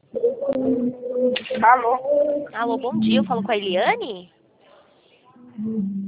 Alô? Alô, bom dia. Eu falo com a Eliane?